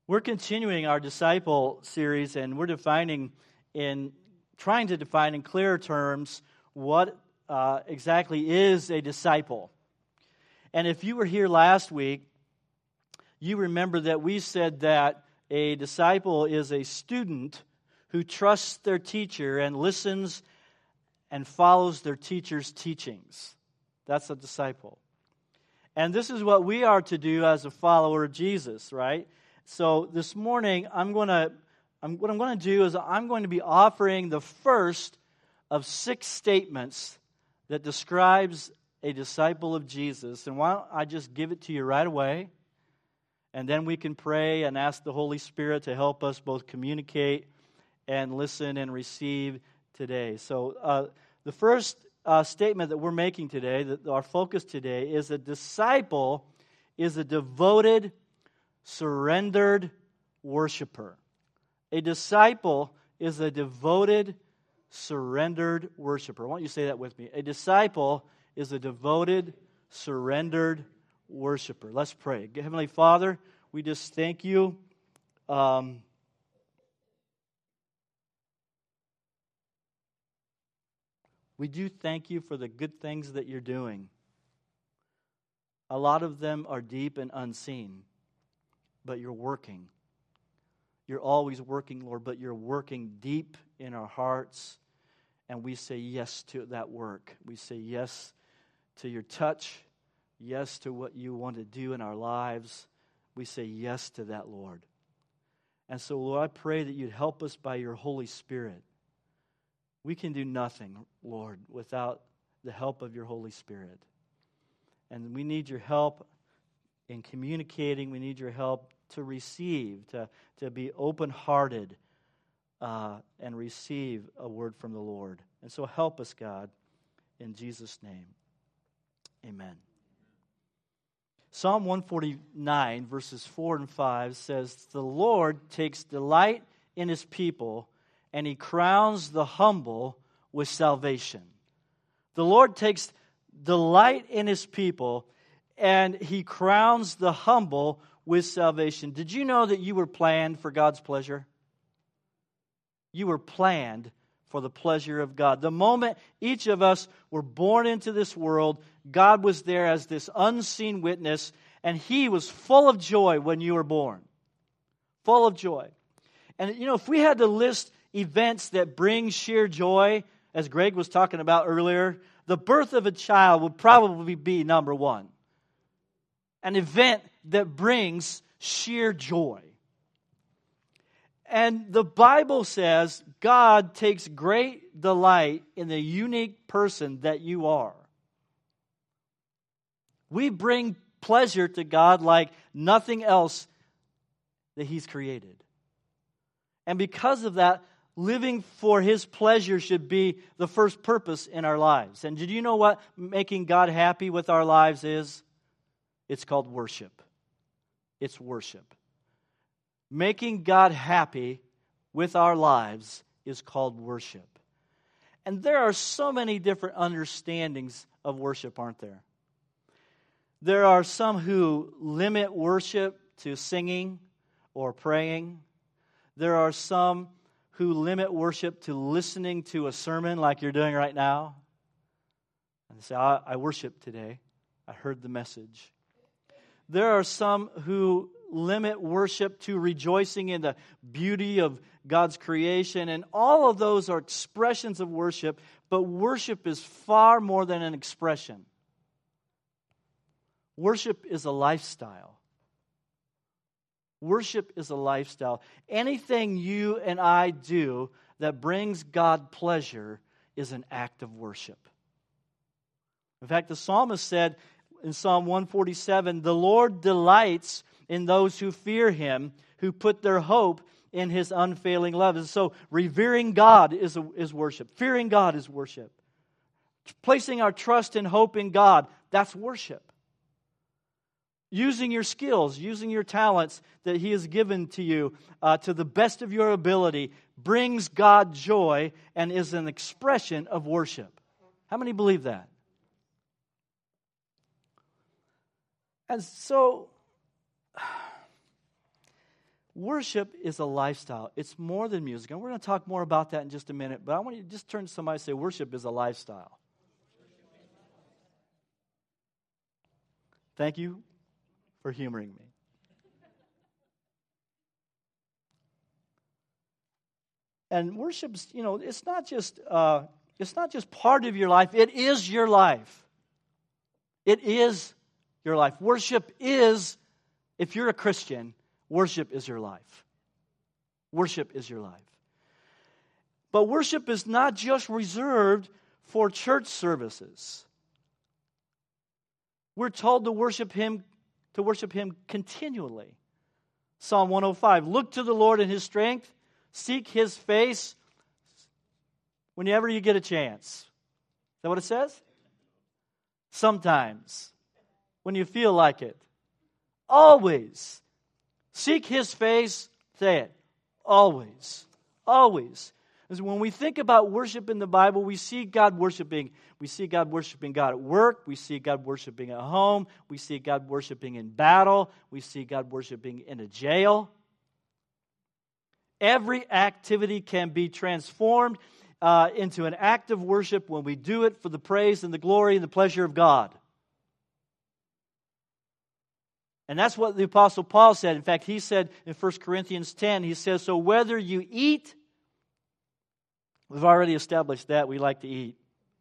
We're continuing our disciple series, and we're trying to define in clearer terms what exactly is a disciple. And if you were here last week, you remember that we said that a disciple is a student who trusts their teacher and listens and follows their teacher's teachings. That's a disciple. And this is what we are to do as a follower of Jesus, right? So this morning, what I'm going to do is I'm going to be offering the first of 6 statements that describes a disciple of Jesus. And why don't I just give it to you right away, and then we can pray and ask the Holy Spirit to help us both communicate and listen and receive today. So the first statement that we're making today, that our focus today, is a disciple is a devoted, surrendered worshiper. A disciple is a devoted, surrendered worshiper. I want you to say that with me. A disciple is a devoted, surrendered worshiper. Let's pray. Heavenly Father, we just thank you. We do thank you for the good things that you're doing. A lot of them are deep and unseen, but you're working. You're always working, Lord, but you're working deep in our hearts, and we say yes to that work. We say yes to your touch, yes to what you want to do in our lives. We say yes to that, Lord. And so, Lord, I pray that you'd help us by your Holy Spirit. We can do nothing, Lord, without the help of your Holy Spirit. And we need your help in communicating. We need your help to receive, to be open-hearted and receive a word from the Lord. And so help us, God, in Jesus' name. Amen. Psalm 149, verses 4 and 5 says, "The Lord takes delight in his people, and he crowns the humble with salvation." The Lord takes delight in his people, and he crowns the humble with salvation. Did you know that you were planned for God's pleasure? You were planned for the pleasure of God. The moment each of us were born into this world, God was there as this unseen witness, and he was full of joy when you were born. Full of joy. And if we had to list events that bring sheer joy, as Greg was talking about earlier, the birth of a child would probably be number one. An event that brings sheer joy. And the Bible says God takes great delight in the unique person that you are. We bring pleasure to God like nothing else that he's created. And because of that, living for his pleasure should be the first purpose in our lives. And did you know what making God happy with our lives is? It's called worship. It's worship. Making God happy with our lives is called worship. And there are so many different understandings of worship, aren't there? There are some who limit worship to singing or praying. There are some who limit worship to listening to a sermon like you're doing right now. And they say, I worship today. I heard the message. There are some who limit worship to rejoicing in the beauty of God's creation. And all of those are expressions of worship. But worship is far more than an expression. Worship is a lifestyle. Worship is a lifestyle. Anything you and I do that brings God pleasure is an act of worship. In fact, the psalmist said in Psalm 147, "The Lord delights in those who fear him, who put their hope in his unfailing love." And so revering God is worship. Fearing God is worship. Placing our trust and hope in God, that's worship. Using your skills, using your talents that he has given to you to the best of your ability brings God joy and is an expression of worship. How many believe that? And so Worship is a lifestyle. It's more than music. And we're going to talk more about that in just a minute. But I want you to just turn to somebody and say, worship is a lifestyle. Thank you for humoring me. And worship's, it's not just part of your life. It is your life. It is your life. Worship is, if you're a Christian, worship is your life. Worship is your life. But worship is not just reserved for church services. We're told to worship Him continually. Psalm 105, look to the Lord in His strength, seek His face whenever you get a chance. Is that what it says? Sometimes, when you feel like it. Always. Seek His face, say it. Always. Always. Because when we think about worship in the Bible, we see God worshiping. We see God worshiping God at work. We see God worshiping at home. We see God worshiping in battle. We see God worshiping in a jail. Every activity can be transformed into an act of worship when we do it for the praise and the glory and the pleasure of God. And that's what the Apostle Paul said. In fact, he said in 1 Corinthians 10, he says, so whether you eat, we've already established that we like to eat.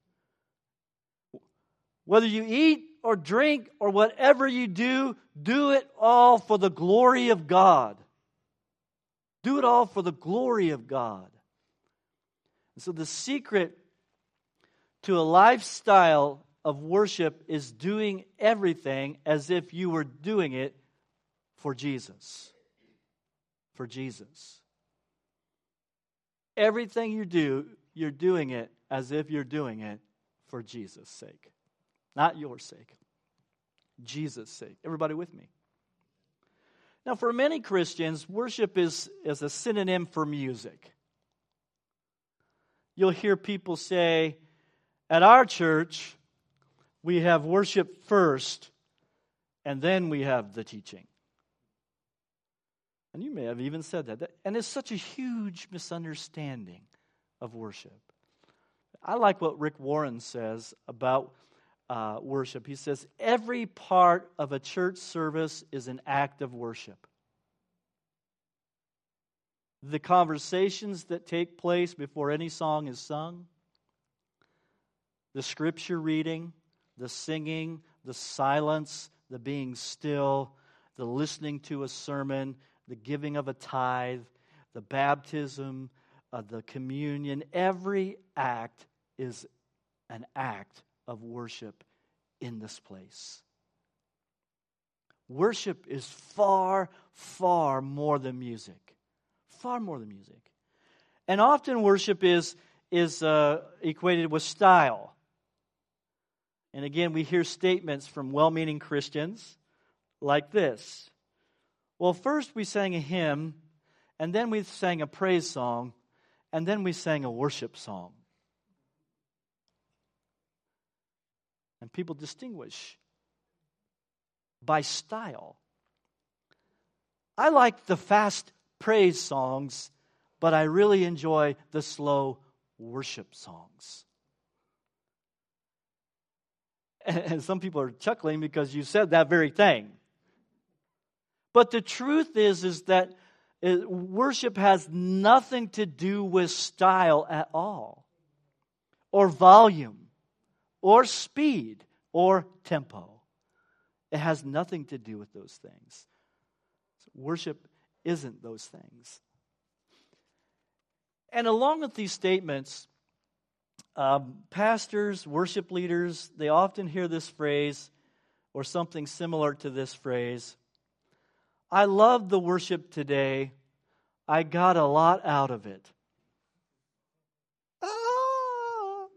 Whether you eat or drink or whatever you do, do it all for the glory of God. Do it all for the glory of God. And so the secret to a lifestyle of worship is doing everything as if you were doing it for Jesus. For Jesus. Everything you do, you're doing it as if you're doing it for Jesus' sake. Not your sake. Jesus' sake. Everybody with me? Now, for many Christians, worship is a synonym for music. You'll hear people say, at our church, we have worship first, and then we have the teaching. And you may have even said that. And it's such a huge misunderstanding of worship. I like what Rick Warren says about worship. He says, every part of a church service is an act of worship. The conversations that take place before any song is sung, the scripture reading, the singing, the silence, the being still, the listening to a sermon, the giving of a tithe, the baptism, the communion, every act is an act of worship in this place. Worship is far, far more than music. Far more than music. And often worship is equated with style. And again, we hear statements from well-meaning Christians like this. Well, first we sang a hymn, and then we sang a praise song, and then we sang a worship song. And people distinguish by style. I like the fast praise songs, but I really enjoy the slow worship songs. And some people are chuckling because you said that very thing. But the truth is that worship has nothing to do with style at all, or volume, or speed, or tempo. It has nothing to do with those things. Worship isn't those things. And along with these statements, pastors, worship leaders, they often hear this phrase or something similar to this phrase. I love the worship today. I got a lot out of it. Ah!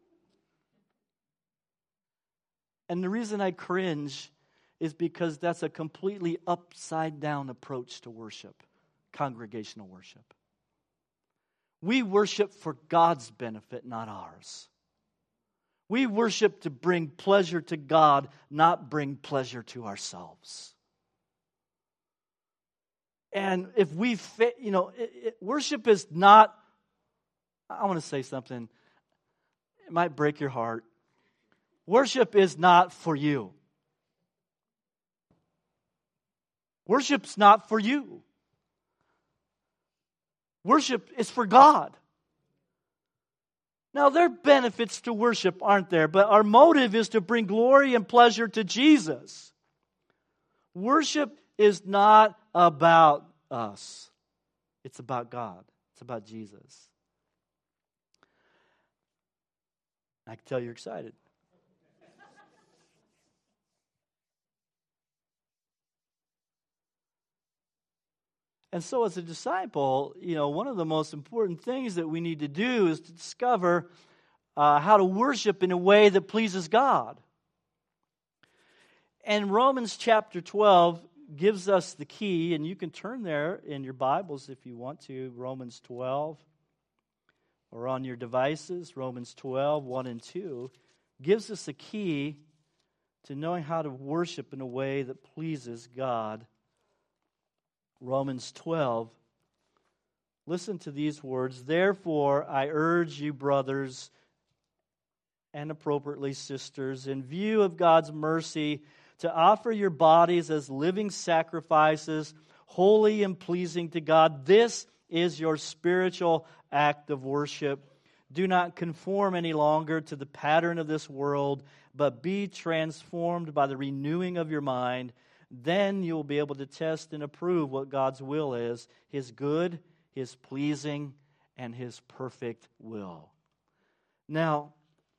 And the reason I cringe is because that's a completely upside down approach to worship, congregational worship. We worship for God's benefit, not ours. We worship to bring pleasure to God, not bring pleasure to ourselves. And if we, worship is not, I want to say something. It might break your heart. Worship is not for you. Worship's not for you. Worship is for God. Now, there are benefits to worship, aren't there? But our motive is to bring glory and pleasure to Jesus. Worship is not about us. It's about God. It's about Jesus. I can tell you're excited. And so as a disciple, one of the most important things that we need to do is to discover how to worship in a way that pleases God. And Romans chapter 12 gives us the key, and you can turn there in your Bibles if you want to, Romans 12, or on your devices, Romans 12, 1 and 2, gives us a key to knowing how to worship in a way that pleases God. Romans 12. Listen to these words. Therefore, I urge you, brothers, and appropriately sisters, in view of God's mercy, to offer your bodies as living sacrifices, holy and pleasing to God. This is your spiritual act of worship. Do not conform any longer to the pattern of this world, but be transformed by the renewing of your mind. Then you'll be able to test and approve what God's will is, His good, His pleasing, and His perfect will. Now,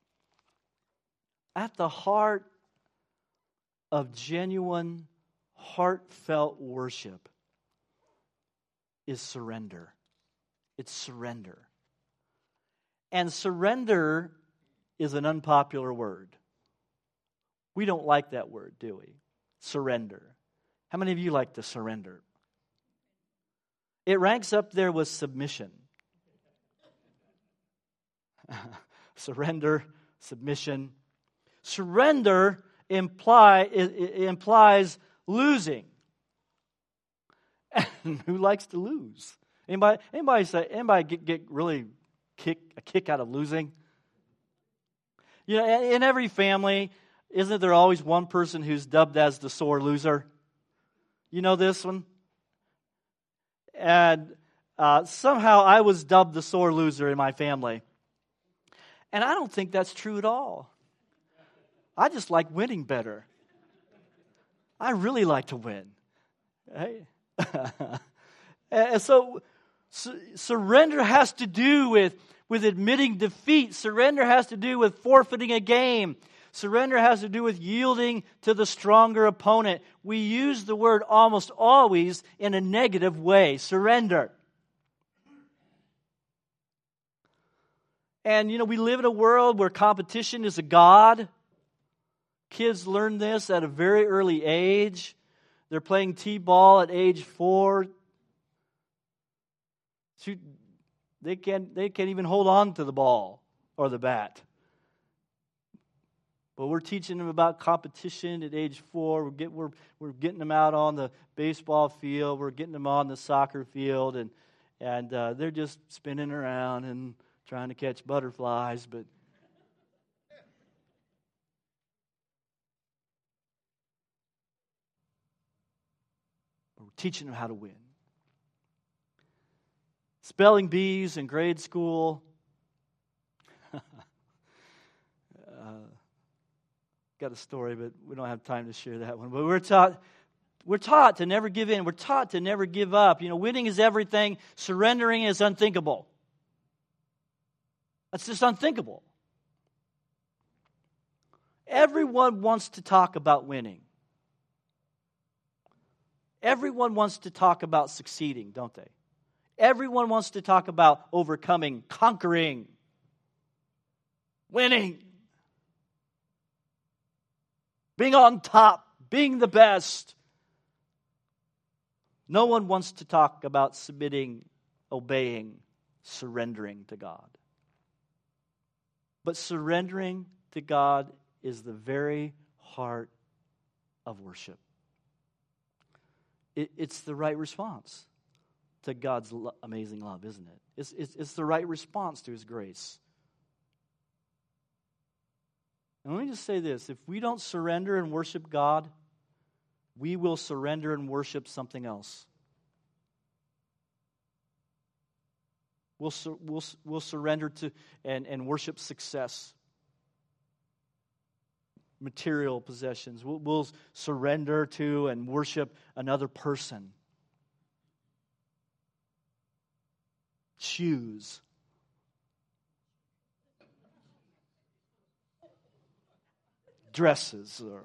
at the heart of genuine, heartfelt worship is surrender. It's surrender. And surrender is an unpopular word. We don't like that word, do we? Surrender. How many of you like to surrender? It ranks up there with submission. Surrender, submission. Surrender implies losing. And who likes to lose? Anybody get really a kick out of losing? In every family, isn't there always one person who's dubbed as the sore loser? You know this one? And somehow I was dubbed the sore loser in my family. And I don't think that's true at all. I just like winning better. I really like to win. Hey? And so surrender has to do with admitting defeat. Surrender has to do with forfeiting a game. Surrender has to do with yielding to the stronger opponent. We use the word almost always in a negative way. Surrender. And, we live in a world where competition is a god. Kids learn this at a very early age. They're playing t-ball at age 4. They can't even hold on to the ball or the bat. But we're teaching them about competition at age 4. We're getting them out on the baseball field. We're getting them on the soccer field, and they're just spinning around and trying to catch butterflies. But we're teaching them how to win. Spelling bees in grade school. Got a story, but we don't have time to share that one. But we're taught to never give in. We're taught to never give up. Winning is everything. Surrendering is unthinkable. That's just unthinkable. Everyone wants to talk about winning. Everyone wants to talk about succeeding, don't they? Everyone wants to talk about overcoming, conquering, winning. Being on top, being the best. No one wants to talk about submitting, obeying, surrendering to God. But surrendering to God is the very heart of worship. It's the right response. to God's amazing love, isn't it? It's the right response to His grace. And let me just say this. If we don't surrender and worship God, we will surrender and worship something else. We'll surrender to and worship success, material possessions. We'll surrender to and worship another person. Shoes. Dresses. Or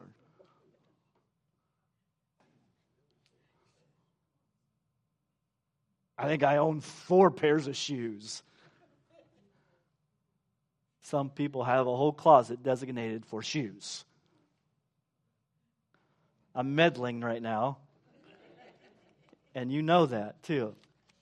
I think I own 4 pairs of shoes. Some people have a whole closet designated for shoes. I'm meddling right now. And you know that too.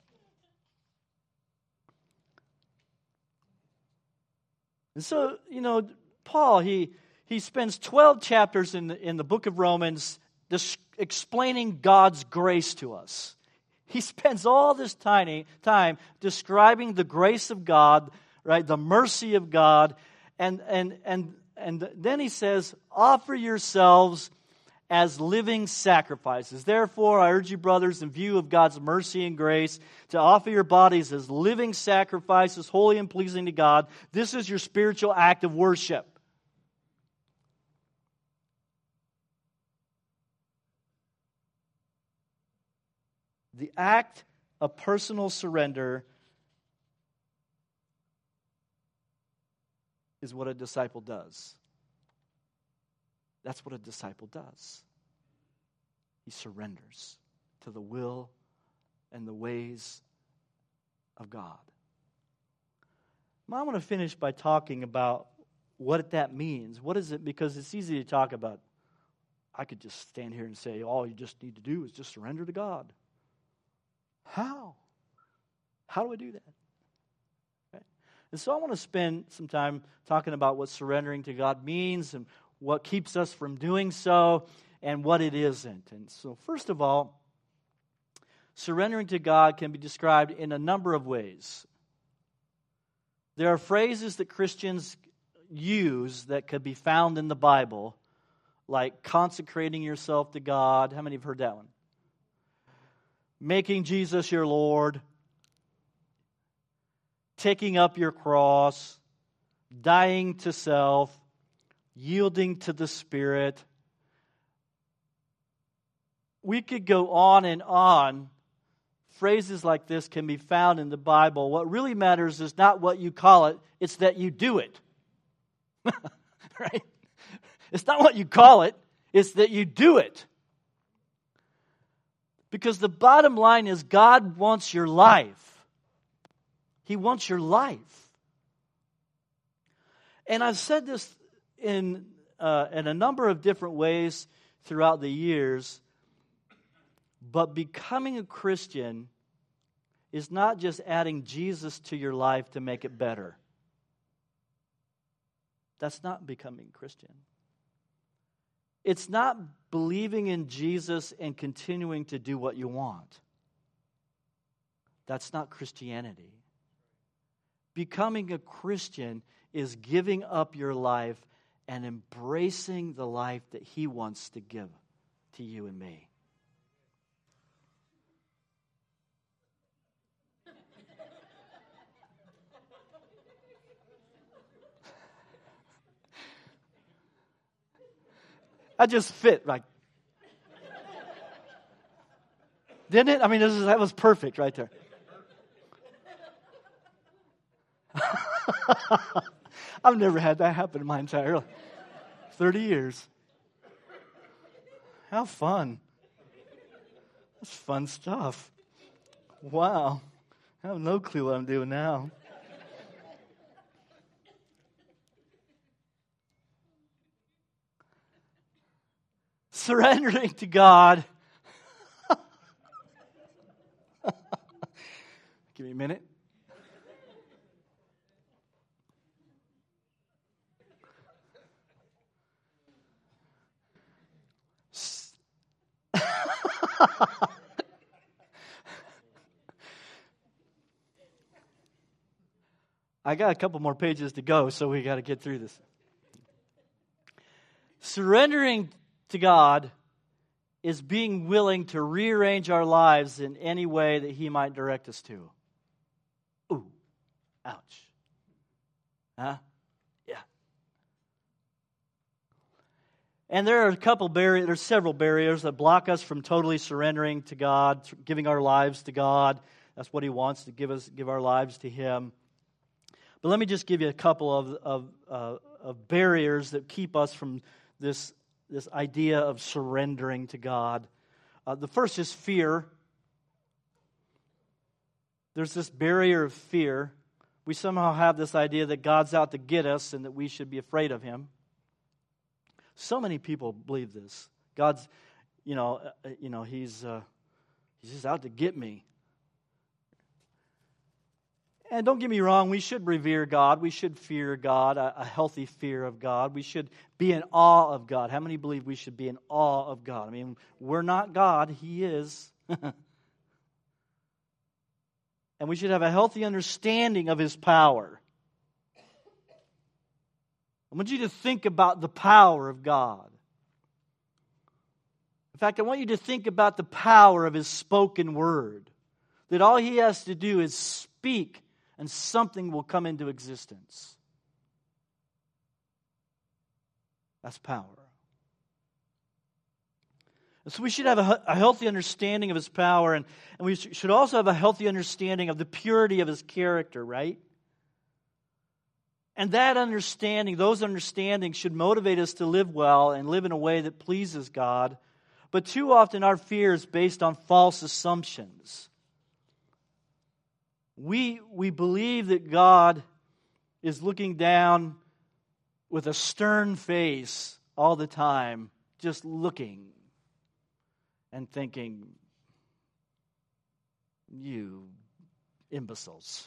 And so, Paul, he spends 12 chapters in the book of Romans explaining God's grace to us. He spends all this time describing the grace of God, right? The mercy of God. And then he says, offer yourselves as living sacrifices. Therefore, I urge you, brothers, in view of God's mercy and grace, to offer your bodies as living sacrifices, holy and pleasing to God. This is your spiritual act of worship. The act of personal surrender is what a disciple does. That's what a disciple does. He surrenders to the will and the ways of God. Now, I want to finish by talking about what that means. What is it? Because it's easy to talk about. I could just stand here and say, all you just need to do is just surrender to God. How? How do I do that? Okay. And so I want to spend some time talking about what surrendering to God means and what keeps us from doing so and what it isn't. And so first of all, surrendering to God can be described in a number of ways. There are phrases that Christians use that could be found in the Bible, like consecrating yourself to God. How many have heard that one? Making Jesus your Lord. Taking up your cross. Dying to self. Yielding to the Spirit. We could go on and on. Phrases like this can be found in the Bible. What really matters is not what you call it, it's that you do it. Right? It's not what you call it, it's that you do it. Because the bottom line is God wants your life. He wants your life. And I've said this in a number of different ways throughout the years, but becoming a Christian is not just adding Jesus to your life to make it better. That's not becoming a Christian. It's not believing in Jesus and continuing to do what you want. That's not Christianity. Becoming a Christian is giving up your life and embracing the life that He wants to give to you and me. I just fit, like, didn't it? I mean, that was perfect right there. I've never had that happen in my entire 30 years. How fun. That's fun stuff. Wow. I have no clue what I'm doing now. Surrendering to God. Give me a minute. I got a couple more pages to go, so we got to get through this. Surrendering to God is being willing to rearrange our lives in any way that He might direct us to. Ooh, ouch. Huh? Yeah. And there are there's several barriers that block us from totally surrendering to God, giving our lives to God. That's what He wants, to give our lives to Him. But let me just give you a couple of barriers that keep us from this idea of surrendering to God. The first is fear. There's this barrier of fear. We somehow have this idea that God's out to get us and that we should be afraid of Him. So many people believe this. God's, He's just out to get me. And don't get me wrong, we should revere God. We should fear God, a healthy fear of God. We should be in awe of God. How many believe we should be in awe of God? I mean, we're not God, He is. And we should have a healthy understanding of His power. I want you to think about the power of God. In fact, I want you to think about the power of His spoken word. That all He has to do is speak and something will come into existence. That's power. And so we should have a healthy understanding of His power, and we should also have a healthy understanding of the purity of His character, right? And that understanding, those understandings should motivate us to live well and live in a way that pleases God. But too often our fear is based on false assumptions. We believe that God is looking down with a stern face all the time, just looking and thinking, you imbeciles.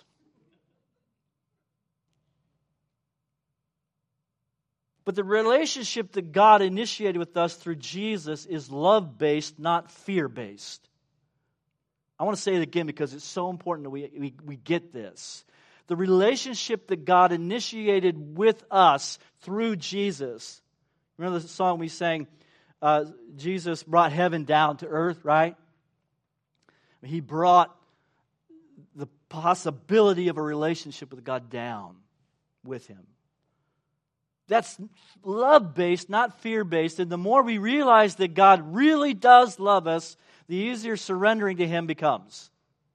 But the relationship that God initiated with us through Jesus is love-based, not fear-based. I want to say it again because it's so important that we get this. The relationship that God initiated with us through Jesus. Remember the song we sang, Jesus brought heaven down to earth, right? He brought the possibility of a relationship with God down with Him. That's love-based, not fear-based. And the more we realize that God really does love us, the easier surrendering to Him becomes.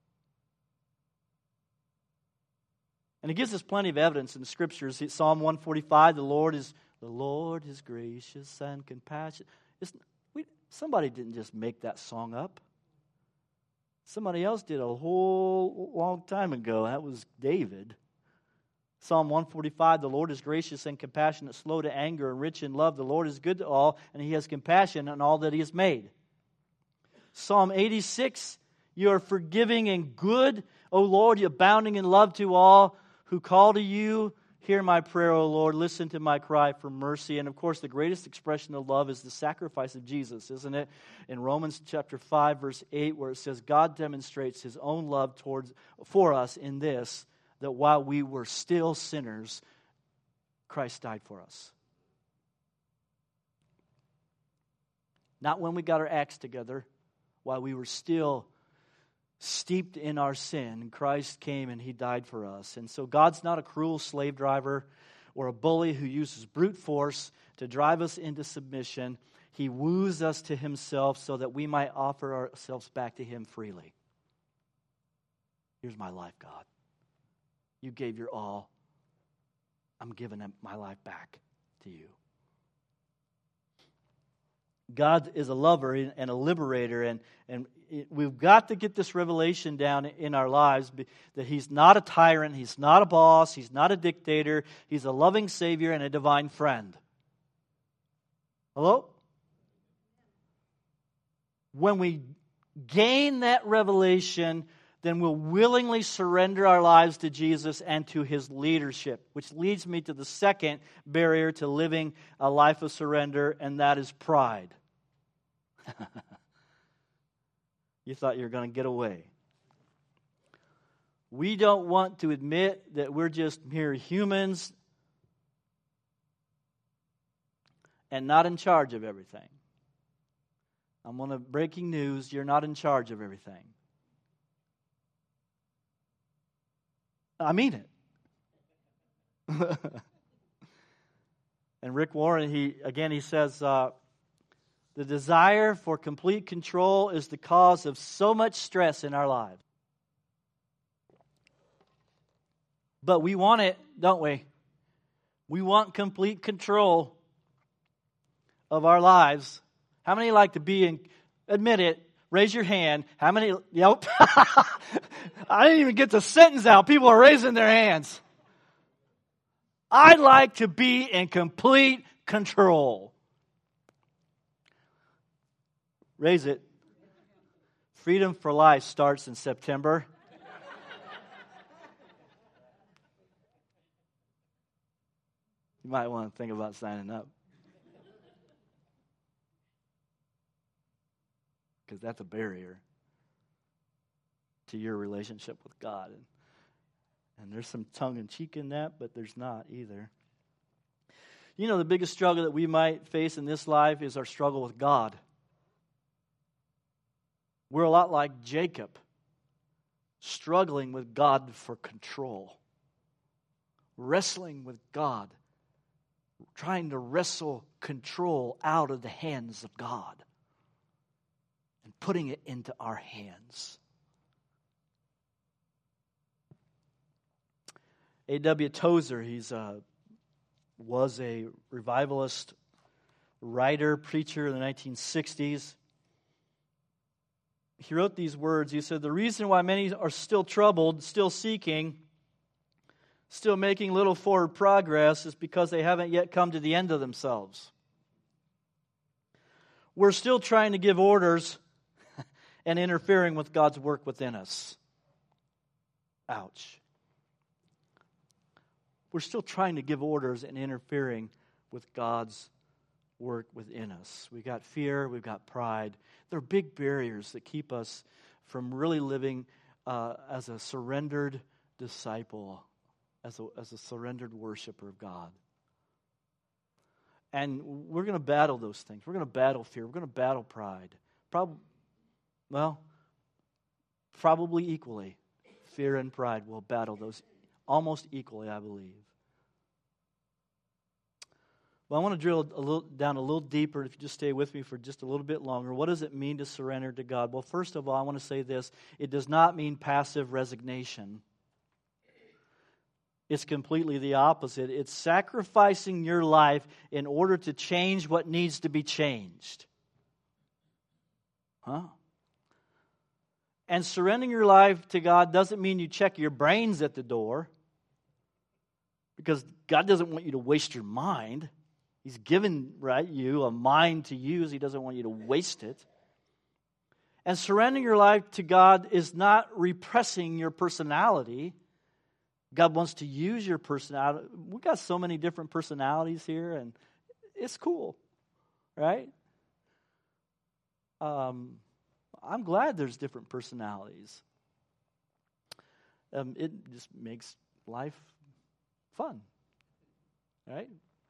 And it gives us plenty of evidence in the Scriptures. Psalm 145, the Lord is gracious and compassionate. Somebody didn't just make that song up. Somebody else did a whole long time ago. That was David. Psalm 145, the Lord is gracious and compassionate, slow to anger and rich in love. The Lord is good to all, and He has compassion on all that He has made. Psalm 86, you are forgiving and good, O Lord, you abounding in love to all who call to you. Hear my prayer, O Lord, listen to my cry for mercy. And of course, the greatest expression of love is the sacrifice of Jesus, isn't it? In Romans chapter 5, verse 8, where it says, God demonstrates His own love for us in this, that while we were still sinners, Christ died for us. Not when we got our acts together, while we were still steeped in our sin, Christ came and He died for us. And so God's not a cruel slave driver or a bully who uses brute force to drive us into submission. He woos us to Himself so that we might offer ourselves back to Him freely. Here's my life, God. You gave your all. I'm giving my life back to you. God is a lover and a liberator, and we've got to get this revelation down in our lives that He's not a tyrant, He's not a boss, He's not a dictator, He's a loving Savior and a divine friend. Hello? When we gain that revelation, then we'll willingly surrender our lives to Jesus and to His leadership, which leads me to the second barrier to living a life of surrender, and that is pride. You thought you were going to get away. We don't want to admit that we're just mere humans and not in charge of everything. I'm on breaking news. You're not in charge of everything. I mean it. And Rick Warren, he says, the desire for complete control is the cause of so much stress in our lives. But we want it, don't we? We want complete control of our lives. How many like to be in, admit it, raise your hand. How many, yep. I didn't even get the sentence out. People are raising their hands. I'd like to be in complete control. Raise it. Freedom for Life starts in September. You might want to think about signing up. Because that's a barrier to your relationship with God. And there's some tongue-in-cheek in that, but there's not either. You know, the biggest struggle that we might face in this life is our struggle with God. We're a lot like Jacob, struggling with God for control, wrestling with God, trying to wrestle control out of the hands of God and putting it into our hands. A.W. Tozer, was a revivalist writer, preacher in the 1960s. He wrote these words. He said, "The reason why many are still troubled, still seeking, still making little forward progress is because they haven't yet come to the end of themselves. We're still trying to give orders and interfering with God's work within us." Ouch. We're still trying to give orders and interfering with God's work within us. We've got fear, we've got pride. They're big barriers that keep us from really living as a surrendered disciple, as a surrendered worshiper of God. And we're going to battle those things. We're going to battle fear. We're going to battle pride. Probably equally. Fear and pride will battle those almost equally, I believe. Well, I want to drill down a little deeper, if you just stay with me for just a little bit longer. What does it mean to surrender to God? Well, first of all, I want to say this. It does not mean passive resignation. It's completely the opposite. It's sacrificing your life in order to change what needs to be changed. And surrendering your life to God doesn't mean you check your brains at the door, because God doesn't want you to waste your mind. He's given you a mind to use. He doesn't want you to waste it. And surrendering your life to God is not repressing your personality. God wants to use your personality. We've got so many different personalities here, and it's cool, right? I'm glad there's different personalities. It just makes life fun, right?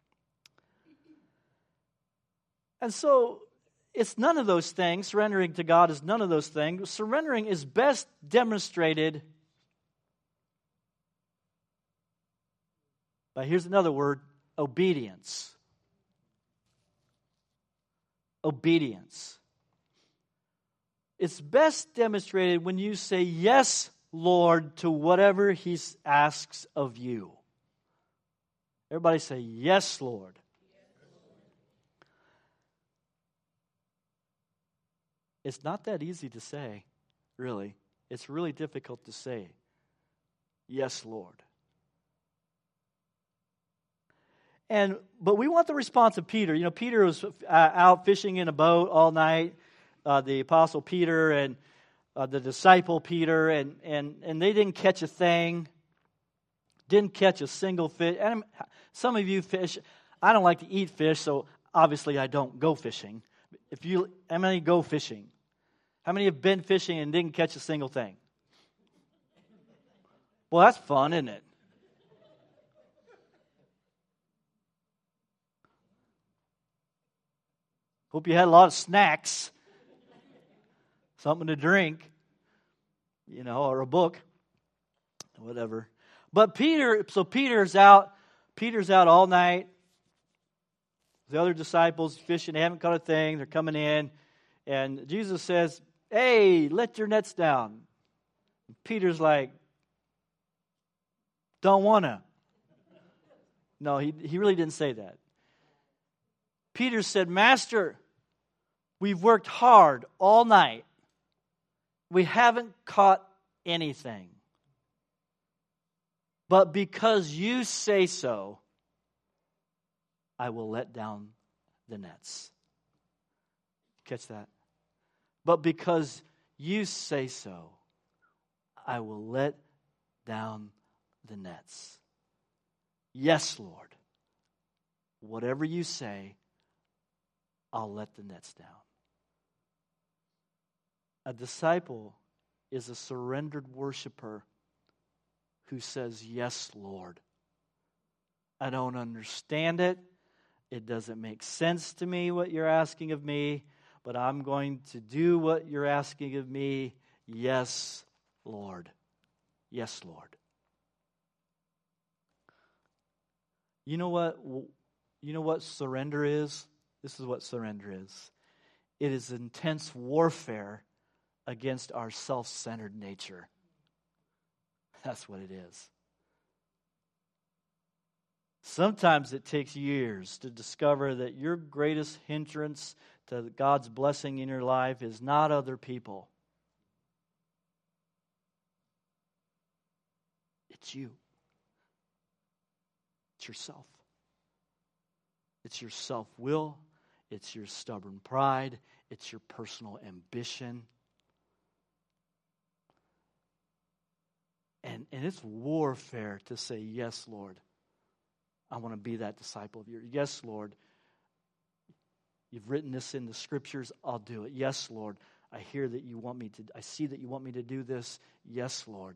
And so it's none of those things. Surrendering to God is none of those things. Surrendering is best demonstrated by, here's another word, obedience. Obedience. It's best demonstrated when you say, "Yes, Lord," to whatever He asks of you. Everybody say, "Yes, Lord." It's not that easy to say, really. It's really difficult to say, "Yes, Lord." But we want the response of Peter. You know, Peter was out fishing in a boat all night. The apostle Peter and the disciple Peter, and they didn't catch a thing. Didn't catch a single fish. And some of you fish. I don't like to eat fish, so obviously I don't go fishing. How many go fishing? How many have been fishing and didn't catch a single thing? Well, that's fun, isn't it? Hope you had a lot of snacks, something to drink, or a book, whatever. But Peter's out all night. The other disciples fishing, they haven't caught a thing. They're coming in, and Jesus says, "Hey, let your nets down." Peter's like, "Don't wanna." No, he really didn't say that. Peter said, "Master, we've worked hard all night. We haven't caught anything. But because you say so, I will let down the nets." Catch that? But because you say so, I will let down the nets. Yes, Lord. Whatever you say, I'll let the nets down. A disciple is a surrendered worshiper who says, "Yes, Lord. I don't understand it. It doesn't make sense to me what you're asking of me, but I'm going to do what you're asking of me. Yes, Lord. Yes, Lord." You know what surrender is? This is what surrender is. It is intense warfare against our self-centered nature. That's what it is. Sometimes it takes years to discover that your greatest hindrance to God's blessing in your life is not other people. It's you. It's yourself. It's your self-will. It's your stubborn pride. It's your personal ambition. And it's warfare to say, "Yes, Lord. I want to be that disciple of yours. Yes, Lord. You've written this in the scriptures. I'll do it. Yes, Lord. I hear that you want me to. I see that you want me to do this. Yes, Lord.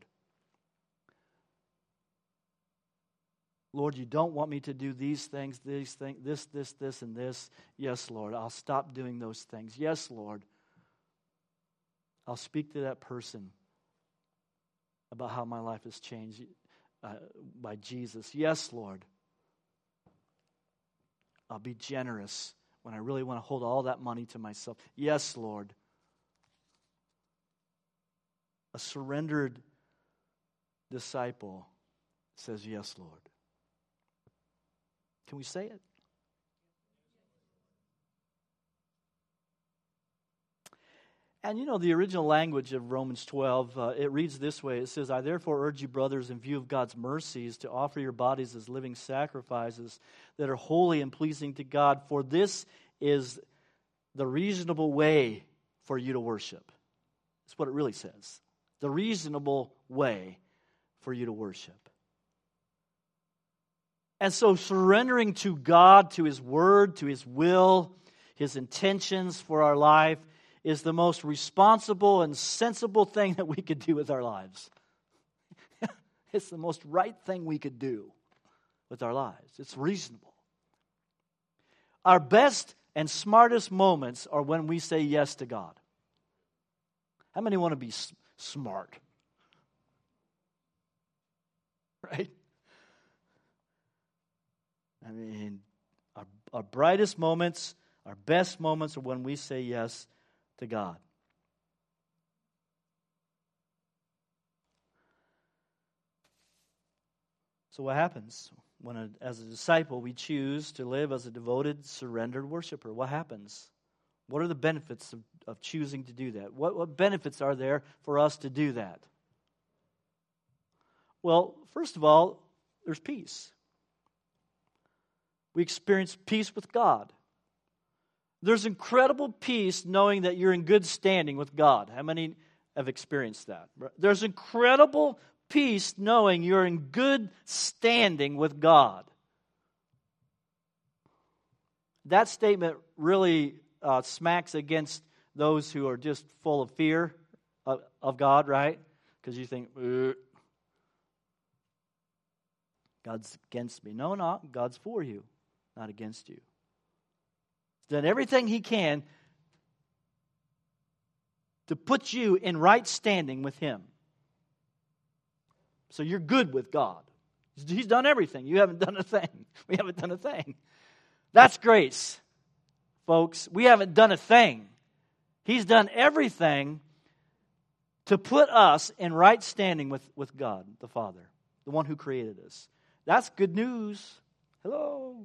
Lord, you don't want me to do these things, this, and this. Yes, Lord. I'll stop doing those things. Yes, Lord. I'll speak to that person about how my life has changed by Jesus. Yes, Lord. I'll be generous when I really want to hold all that money to myself. Yes, Lord. A surrendered disciple says, "Yes, Lord." Can we say it? And the original language of Romans 12, it reads this way. It says, "I therefore urge you, brothers, in view of God's mercies, to offer your bodies as living sacrifices that are holy and pleasing to God, for this is the reasonable way for you to worship." That's what it really says. The reasonable way for you to worship. And so surrendering to God, to His Word, to His will, His intentions for our life is the most responsible and sensible thing that we could do with our lives. It's the most right thing we could do with our lives. It's reasonable. Our best and smartest moments are when we say yes to God. How many want to be smart? Right? I mean, our brightest moments, our best moments are when we say yes to God. So what happens when, as a disciple, we choose to live as a devoted, surrendered worshiper? What happens? What are the benefits of choosing to do that? What benefits are there for us to do that? Well, first of all, there's peace. We experience peace with God. There's incredible peace knowing that you're in good standing with God. How many have experienced that? There's incredible peace knowing you're in good standing with God. That statement really smacks against those who are just full of fear of God, right? Because you think, God's against me. No, not. God's for you, not against you. He's done everything He can to put you in right standing with Him. So you're good with God. He's done everything. You haven't done a thing. We haven't done a thing. That's grace, folks. We haven't done a thing. He's done everything to put us in right standing with God, the Father, the one who created us. That's good news. Hello.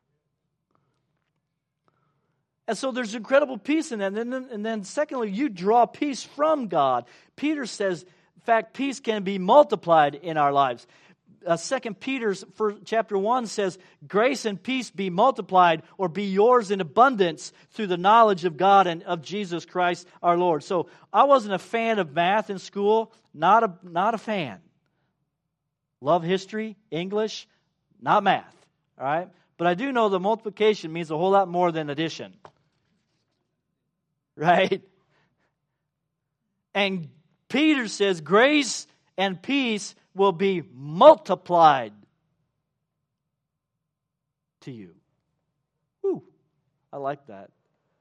And so there's incredible peace in that. And then secondly, you draw peace from God. Peter says, in fact, peace can be multiplied in our lives. 2 Peter chapter 1 says, grace and peace be multiplied or be yours in abundance through the knowledge of God and of Jesus Christ our Lord. So I wasn't a fan of math in school. Not a fan. Love history, English, not math. All right? But I do know that multiplication means a whole lot more than addition. Right? And Peter says grace and peace will be multiplied to you. Whew, I like that.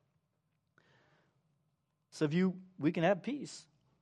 So we can have peace.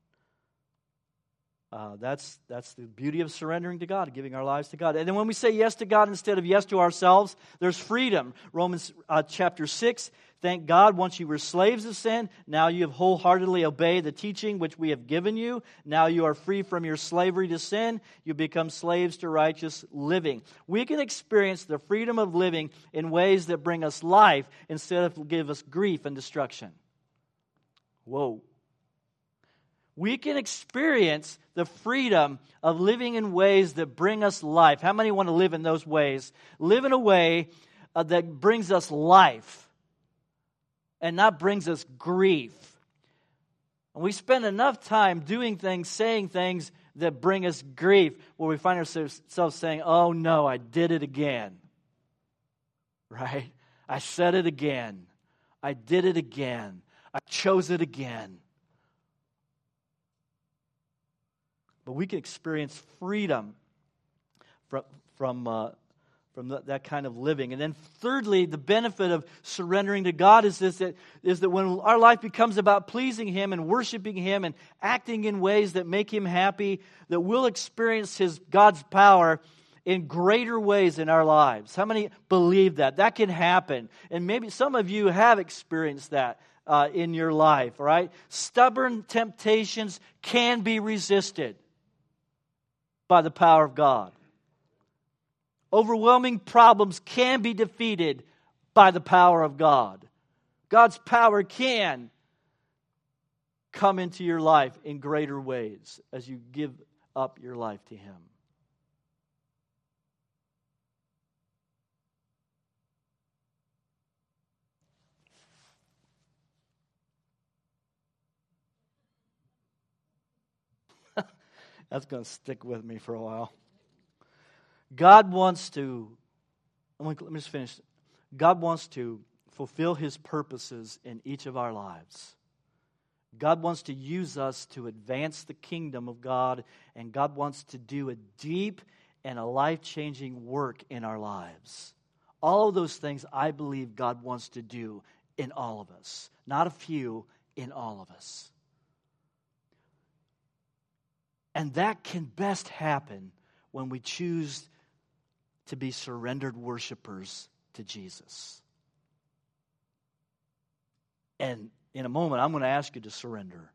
That's the beauty of surrendering to God, giving our lives to God. And then when we say yes to God instead of yes to ourselves, there's freedom. Romans chapter 6, thank God, once you were slaves of sin, now you have wholeheartedly obeyed the teaching which we have given you. Now you are free from your slavery to sin. You become slaves to righteous living. We can experience the freedom of living in ways that bring us life instead of give us grief and destruction. Whoa. We can experience the freedom of living in ways that bring us life. How many want to live in those ways? Live in a way that brings us life and not brings us grief. And we spend enough time doing things, saying things that bring us grief, where we find ourselves saying, oh no, I did it again. Right? I said it again. I did it again. I chose it again. But we can experience freedom from that kind of living. And then thirdly, the benefit of surrendering to God is that when our life becomes about pleasing Him and worshiping Him and acting in ways that make Him happy, that we'll experience God's power in greater ways in our lives. How many believe that? That can happen. And maybe some of you have experienced that in your life, all right? Stubborn temptations can be resisted by the power of God. Overwhelming problems can be defeated by the power of God. God's power can come into your life in greater ways as you give up your life to Him. That's going to stick with me for a while. God wants to, let me just finish. God wants to fulfill His purposes in each of our lives. God wants to use us to advance the kingdom of God, and God wants to do a deep and a life-changing work in our lives. All of those things I believe God wants to do in all of us. Not a few, in all of us. And that can best happen when we choose to be surrendered worshipers to Jesus. And in a moment, I'm going to ask you to surrender.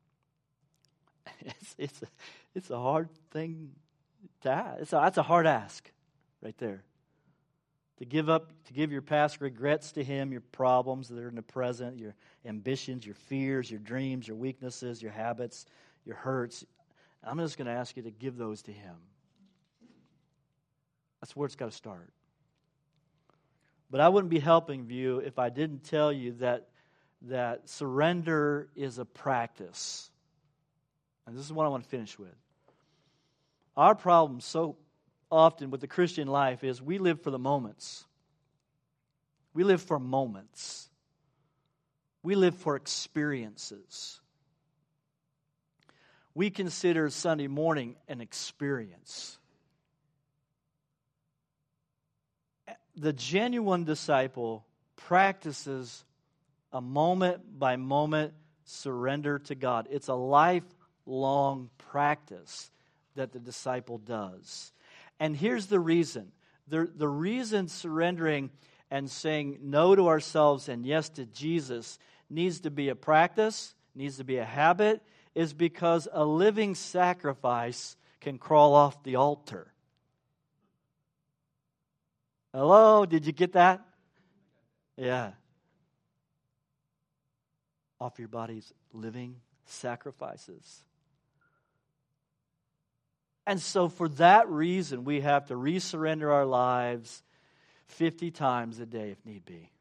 It's a hard thing to ask. That's a hard ask right there. To give your past regrets to Him, your problems that are in the present, your ambitions, your fears, your dreams, your weaknesses, your habits, your hurts. I'm just going to ask you to give those to Him. That's where it's got to start. But I wouldn't be helping you if I didn't tell you that surrender is a practice. And this is what I want to finish with. Our problem so often with the Christian life is we live for the moments. We live for moments. We live for experiences. We consider Sunday morning an experience. the genuine disciple practices a moment-by-moment surrender to God. It's a lifelong practice that the disciple does. And here's the reason. The reason surrendering and saying no to ourselves and yes to Jesus needs to be a practice, needs to be a habit, is because a living sacrifice can crawl off the altar. Hello, did you get that? Yeah. Offer your bodies living sacrifices. And so for that reason, we have to resurrender our lives 50 times a day if need be.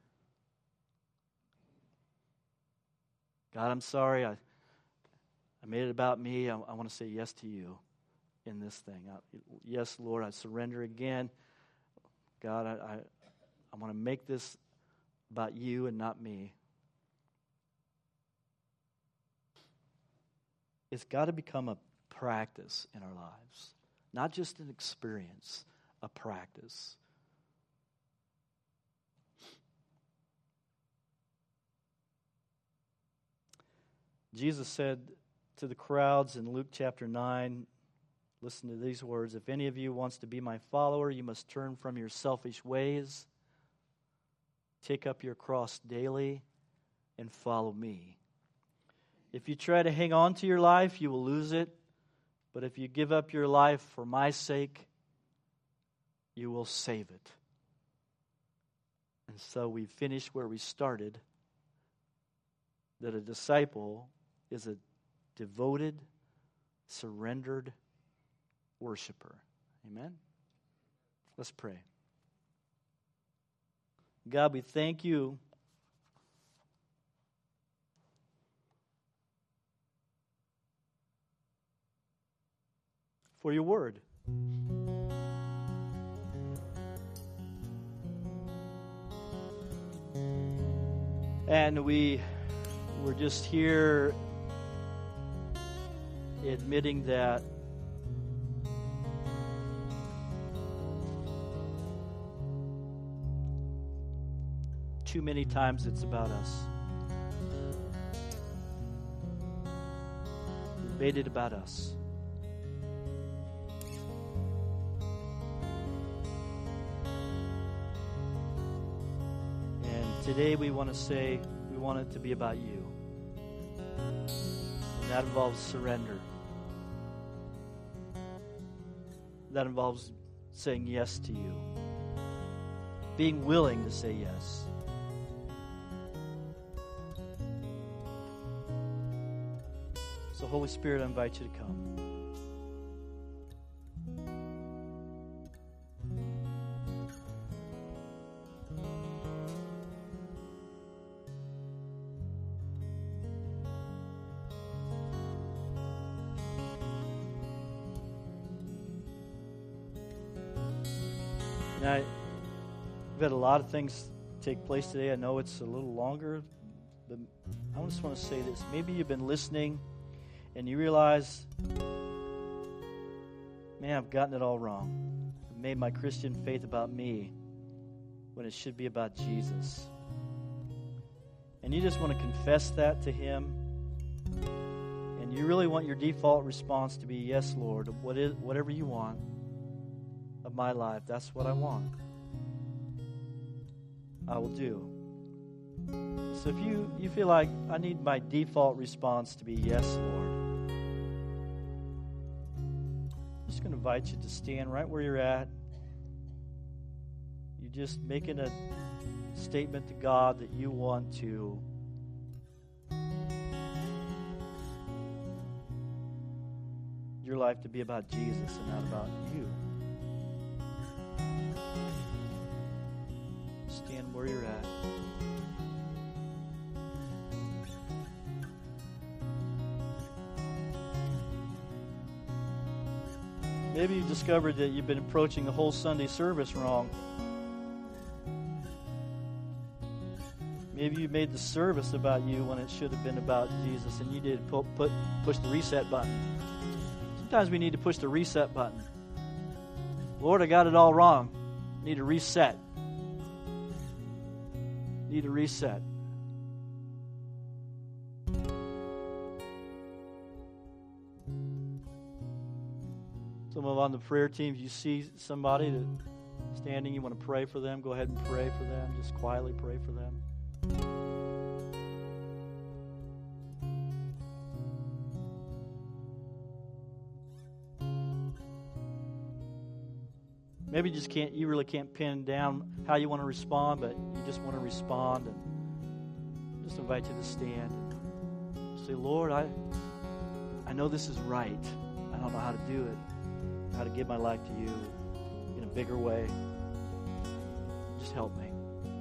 God, I'm sorry. I made it about me. I want to say yes to you in this thing. Yes, Lord, I surrender again. God, I want to make this about you and not me. It's got to become a practice in our lives. Not just an experience, a practice. Jesus said to the crowds in Luke chapter 9, listen to these words, if any of you wants to be my follower, you must turn from your selfish ways, take up your cross daily, and follow me. If you try to hang on to your life, you will lose it. But if you give up your life for my sake, you will save it. And so we finish where we started, that a disciple is a devoted, surrendered worshiper. Amen? Let's pray. God, we thank you for your word. And we're just here admitting that too many times it's about us. We've made it about us. And today we want to say we want it to be about you. And that involves surrender. That involves saying yes to you. Being willing to say yes. So Holy Spirit, I invite you to come. Now, we've had a lot of things take place today. I know it's a little longer, but I just want to say this. Maybe you've been listening and you realize, man, I've gotten it all wrong. I've made my Christian faith about me when it should be about Jesus. And you just want to confess that to Him. And you really want your default response to be, yes, Lord, whatever you want of my life, that's what I want. I will do. So if you feel like I need my default response to be yes, Lord, I'm just going to invite you to stand right where you're at. You're just making a statement to God that you want to your life to be about Jesus and not about you. Stand where you're at. Maybe you discovered that you've been approaching the whole Sunday service wrong. Maybe you made the service about you when it should have been about Jesus, and you did push the reset button. Sometimes we need to push the reset button. Lord, I got it all wrong. I need to reset. need a reset. Some of on the prayer team, if you see somebody that standing, you want to pray for them, go ahead and pray for them. Just quietly pray for them. Maybe you really can't pin down how you want to respond, but you just want to respond, and just invite you to stand and say, Lord, I know this is right. I don't know how to do it, how to give my life to you in a bigger way. Just help me.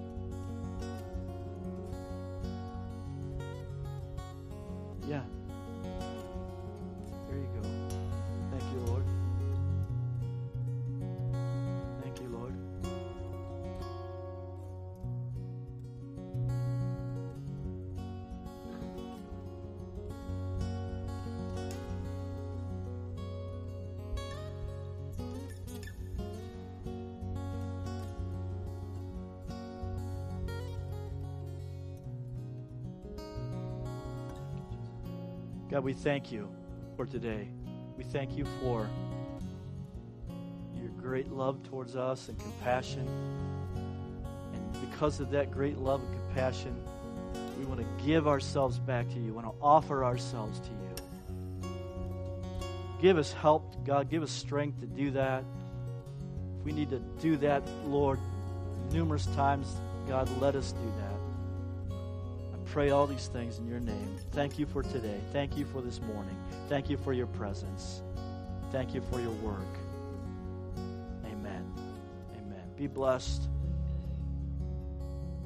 Yeah. There you go. Thank you, Lord. Thank you, Lord. God, we thank you for today. We thank you for your great love towards us and compassion. And because of that great love and compassion, we want to give ourselves back to you. We want to offer ourselves to you. Give us help, God. Give us strength to do that. If we need to do that, Lord, numerous times, God, let us do that. Pray all these things in your name. Thank you for today. Thank you for this morning. Thank you for your presence. Thank you for your work. Amen. Amen. Be blessed.